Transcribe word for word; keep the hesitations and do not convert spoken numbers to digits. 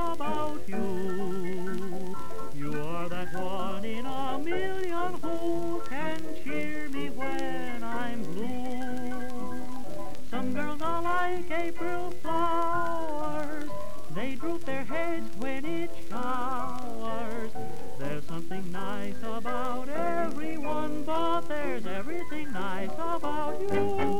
about you. You are that one in a million who can cheer me when I'm blue. Some girls are like April flowers, they droop their heads when it showers. There's something nice about everyone, but there's everything nice about you.